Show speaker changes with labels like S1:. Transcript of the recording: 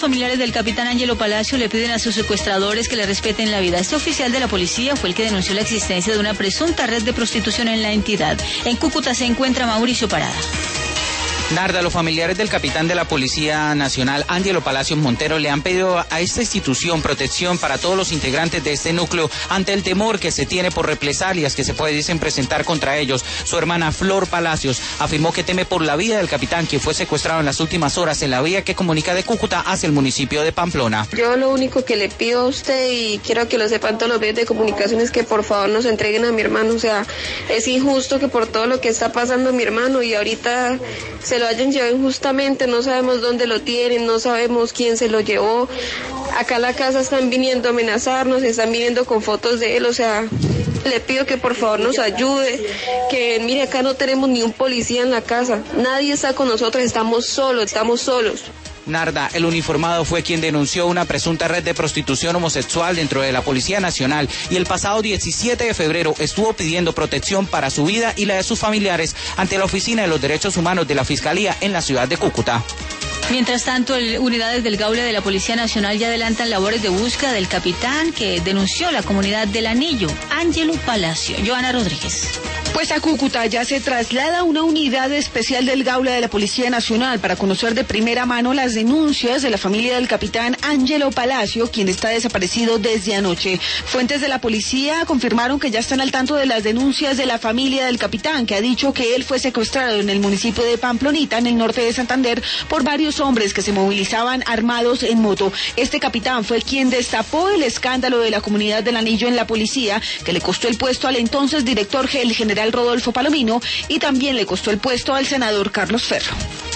S1: familiares del capitán Ángelo Palacio le piden a sus secuestradores que le respeten la vida. Este oficial de la policía fue el que denunció la existencia de una presunta red de prostitución en la entidad. En Cúcuta se encuentra Mauricio Parada.
S2: Narda, los familiares del capitán de la Policía Nacional, Ángelo Palacios Montero, le han pedido a esta institución protección para todos los integrantes de este núcleo ante el temor que se tiene por represalias que se pueden presentar contra ellos. Su hermana Flor Palacios afirmó que teme por la vida del capitán, quien fue secuestrado en las últimas horas en la vía que comunica de Cúcuta hacia el municipio de Pamplona.
S3: Yo lo único que le pido a usted, y quiero que lo sepan todos los medios de comunicación, es que por favor nos entreguen a mi hermano. O sea, es injusto que por todo lo que está pasando mi hermano y ahorita se lo hayan llevado injustamente, no sabemos dónde lo tienen, no sabemos quién se lo llevó. Acá a la casa están viniendo a amenazarnos, están viniendo con fotos de él, o sea, le pido que por favor nos ayude, que mire, acá no tenemos ni un policía en la casa, nadie está con nosotros, estamos solos.
S2: Narda, el uniformado fue quien denunció una presunta red de prostitución homosexual dentro de la Policía Nacional y el pasado 17 de febrero estuvo pidiendo protección para su vida y la de sus familiares ante la Oficina de los Derechos Humanos de la Fiscalía en la ciudad de Cúcuta.
S1: Mientras tanto, unidades del Gaule de la Policía Nacional ya adelantan labores de búsqueda del capitán que denunció la comunidad del Anillo, Ángelo Palacio. Joana Rodríguez.
S4: Pues a Cúcuta ya se traslada una unidad especial del Gaula de la Policía Nacional para conocer de primera mano las denuncias de la familia del capitán Ángelo Palacio, quien está desaparecido desde anoche. Fuentes de la policía confirmaron que ya están al tanto de las denuncias de la familia del capitán, que ha dicho que él fue secuestrado en el municipio de Pamplonita, en el norte de Santander, por varios hombres que se movilizaban armados en moto. Este capitán fue quien destapó el escándalo de la comunidad del Anillo en la policía, que le costó el puesto al entonces director, el general Rodolfo Palomino, y también le costó el puesto al senador Carlos Ferro.